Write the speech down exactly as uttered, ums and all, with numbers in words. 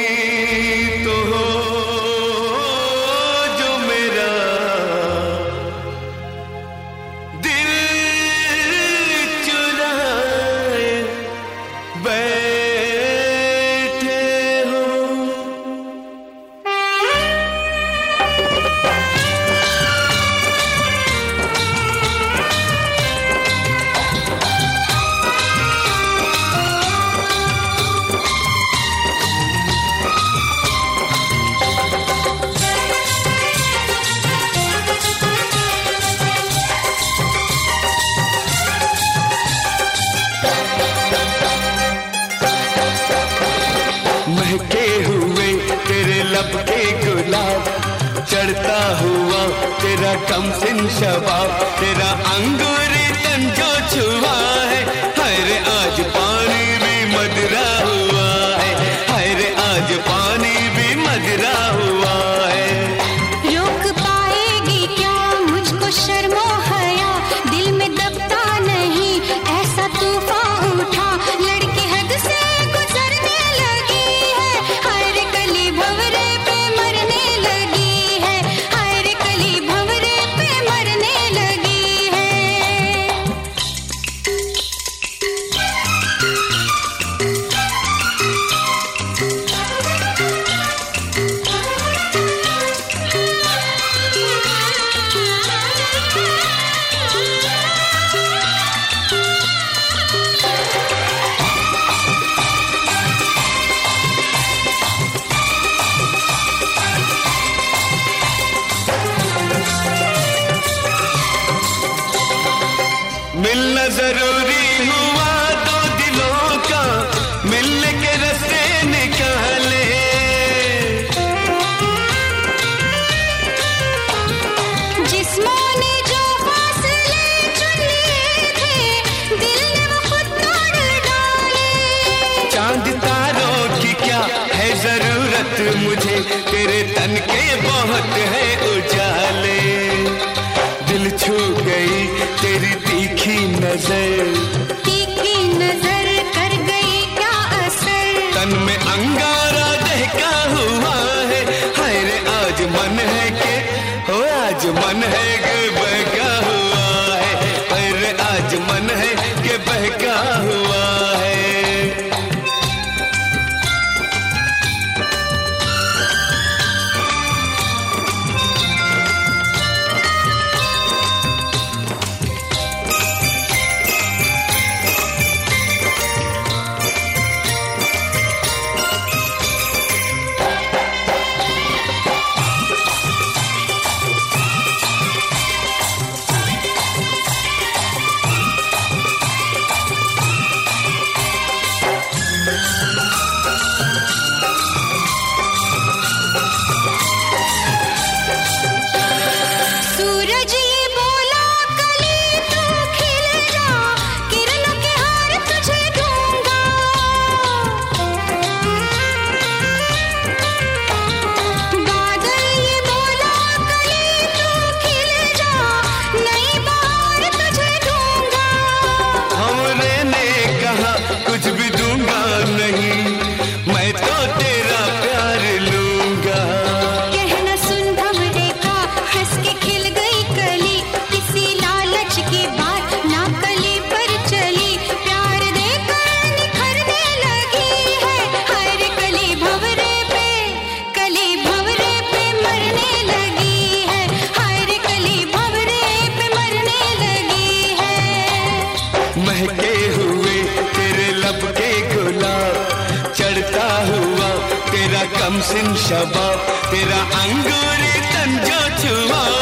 तो हो जो मेरा दिल चुराए बैठे हो। महके हुए तेरे लब के गुलाब, चढ़ता हुआ तेरा कमसिन शबाब, तेरा अंगूरी तन जो छुआ है, हाय रे आज पानी भी मदरा हुआ है, हाय रे आज पानी भी मदरा हुआ है। रोक पाएगी क्या मुझको शर्मो हया, दिल में दबता नहीं ऐसा तूफान उठा, लड़की हद से गुजरने लगी है, हर कली भंवरे पे मरने लगी है, हर कली भंवरे पे मरने लगी है। मिलना जरूरी हुआ दो दिलों का, मिलने के रास्ते निकाले, जिस्मों ने जो फासले चुन लिए थे, दिल ने वो खुद तोड़ डाले। चांद तारों की क्या है जरूरत मुझे, तेरे तन के बहुत है उजाले, दिल छू गई तेरी तीखी नजर, तीखी नजर कर गई क्या असर, तन में अंगारा दहका हुआ है, हाय रे आज मन है के हो आज मन है के बहका हुआ है, हाय रे आज मन है के बहका हुआ है। सूरज ये बोला कली तू खिल जा, किरणों के हार तुझे दूंगा। बादल ये बोला कली तू खिल जा, नई बहार तुझे दूंगा। हमने ने कहा कुछ भी दूंगा नहीं, मैं तो तेरा प्यार लूंगा। कहना सुन भंवरे का हंस के खिल गई कली, किसी लालच की बात ना कली पर चली, प्यार देकर निखरने लगी है, हर कली भंवरे पे कली भंवरे पे मरने लगी है, हर कली भंवरे पे मरने लगी है। महके हुए तेरे लब के गुलाब, चढ़ता हुआ तेरा कमसिन शबाब, तेरा अंगूरी तन जो छुआ